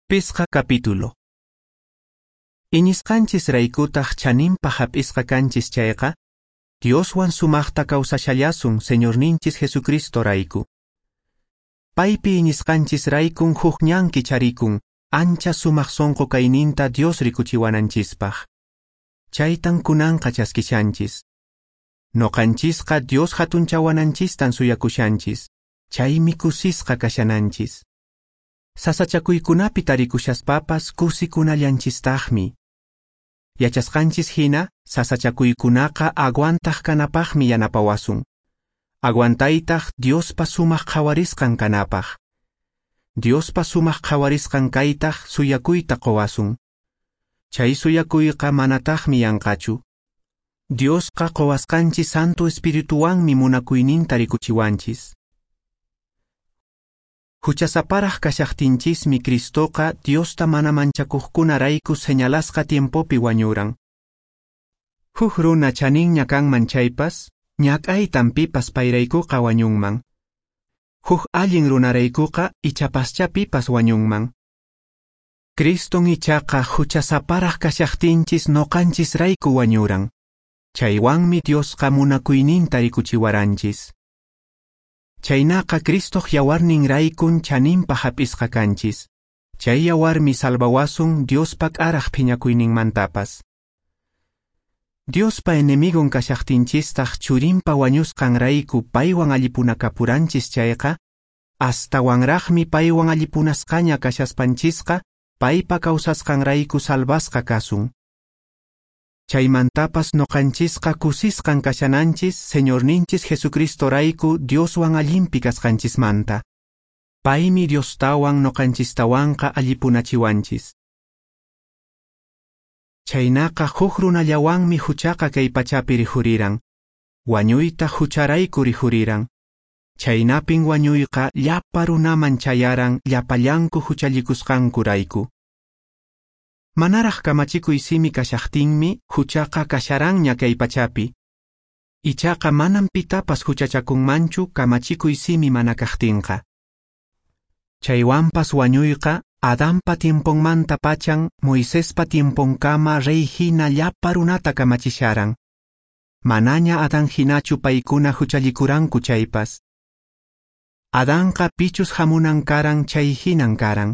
Pisqa capítulo. Iñisqanchis raykutaq chanimpa hap'isqa kanchis chayqa, Dioswan sumaqta kawsashallasun Señorninchis Jesucristo rayku. Paypi iñisqanchis raykun huk ñanki charikun, ancha sumaq sonqo kayninta Dios rikuchiwananchispaq. Chaytan kunanqa chaskishanchis. Noqanchisqa Dios hatunchawananchistan suyakushanchis, chaymi kusisqa kashananchis. Sasachakuykunapi tarikushaspapas kusikunallanchistaqmi. Yachasqanchis hina, sasachakuykunaqa aguantaq kanapaqmi yanapawasun. Aguantaytaq Diospa sumaq qawarisqan kanapaq. Diospa sumaq qawarisqan kaytaq suyakuyta qowasun. Chay suyakuyqa manataqmi yanqachu. Diosqa qowasqanchis Santo Espirituwanmi munakuyninta rikuchiwanchis. Huchasaparaq kashaqtinchismi Cristoqa Diosta mana manchakuqkuna rayku señalasqa tiempopi wañuran. Huk runa chaninña kanman chaypas, ñak'aytan pipas payraykuqa wañunman. Huk allin runaraykuqa ichapascha pipas wañunman. Criston ichaqa huchasaparaq kashaqtinchis noqanchis rayku wañuran. Chaywanmi Diosqa munakuyninta rikuchiwaranchis. Chaynaqa Cristoq yawarnin raykun chanimpa hap'isqa kanchis. Chay yawarmi salvawasun Diospa k'araq phiñakuyninmantapas. Diospa enemigon kashaqtinchistaq churinpa wañusqan rayku paywan allipunakapuranchis chayqa, astawanraqmi paywan allipunasqaña kashaspanchisqa, paypa kawsasqan rayku salvasqa kasun. Chaymantapas noqanchisqa kusisqan kashananchis Señorninchis Jesucristo rayku Dioswan allimpi kasqanchismanta. Paymi Diostawan noqanchistawanqa allipunachiwanchis. Chaynaqa huk runallawanmi huchaqa kay pachapi rihuriran. Wañuyta hucharayku rihuriran. Chaynapin wañuyqa llapa runaman chayaran llapallanku huchallikusqanku rayku. Manaraq kamachikuy simi kashaqtinmi huchaqa kasharanña kay pachapi. Ichaqa manan pitapas huchachakunmanchu kamachikuy simi mana kaqtinqa. Chaywanpas wañuyqa Adanpa tiemponmanta pachan Moisespa tiemponkama rey hina llapa runata kamachisharan. Manaña Adan hinachu paykuna huchallikuranku chaypas. Adanqa pichus hamunan karan chay hinan karan.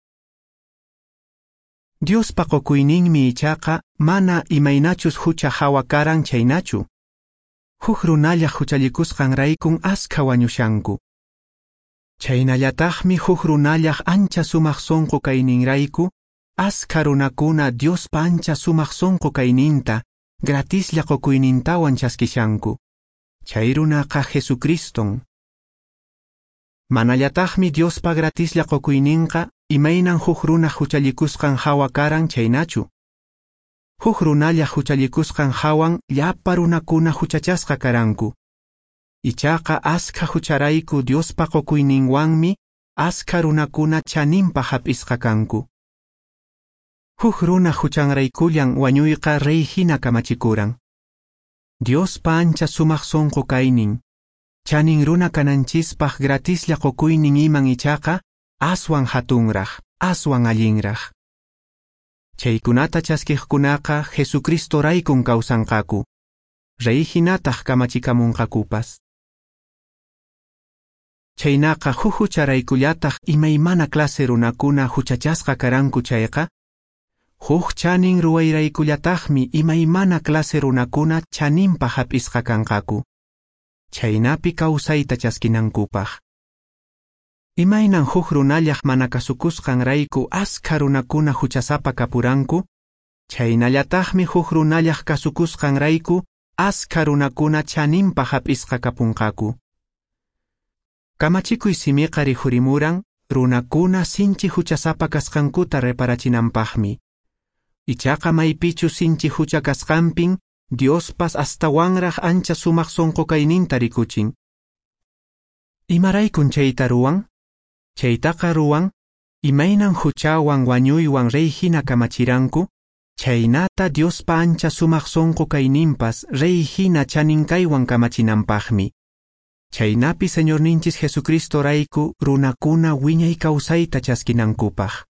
Diospa qukuyninmi ichaqa mana imaynachus hucha hawa karan chaynachu. Huk runalla huchallikusqan raykun askha wañushanku. Chaynallataqmi huk runallaq ancha sumaq sonqo kaynin rayku, askha runakuna Diospa ancha sumaq sonqo kayninta, gratislla qukuynintawan chaskishanku. Chay runaqa Jesucriston. Manallataqmi Diospa gratislla qukuyninqa, imaynan huk runa huchallikusqan hawa karan chaynachu. Huk runalla huchallikusqan hawan llapa runakuna huchachasqa karanku. Ichaqa askha hucharayku Diospa qukuyninwanmi, askha runakuna chanimpa hap'isqa kanku. Huk runa huchanraykullan wañuyqa rey hina kamachikuran. Diospa ancha sumaq sonqo kaynin. Chanin runa kananchispaq gratislla qukuynin iman ichaqa, aswan hatunraq, aswan allinraq. Chaykunata chaskiqkunaqa Jesucristo raykun kawsanqaku. Rey hinataq kamachikamunqakupas. Chaynaqa huk hucharaykullataq imaymana klase runakuna huchachasqa karanku chayqa. Huk chanin ruwayraykullataqmi imaymana klase runakuna chaninpa hap'isqa kanqaku. Chaynapi kawsayta chaskinankupaq. Imaynan huk runallaq mana kasukusqan rayku askha runakuna huchasapa kapuranku, chaynallataqmi huk runallaq kasukusqan rayku askha runakuna chaninpa hap'isqa kapunqaku. Kamachikuy simiqa rihurimuran, runakuna sinchi huchasapa kasqankuta reparachinanpaqmi. Ichaqa maypichu sinchi hucha kasqanpin, Diospas astawanraq ancha sumaq sonqo kayninta rikuchin. Imaraykun chayta ruwan? Chaytaqa ruwan, imaynan huchawan wañuywan rey hina kamachiranku, chaynata Diospa ancha sumaq sonqo kayninpas rey hina chaninkaywan kamachinanpaqmi. Chaynapi Señorninchis Jesucristo rayku runakuna wiñay kawsayta chaskinankupaq.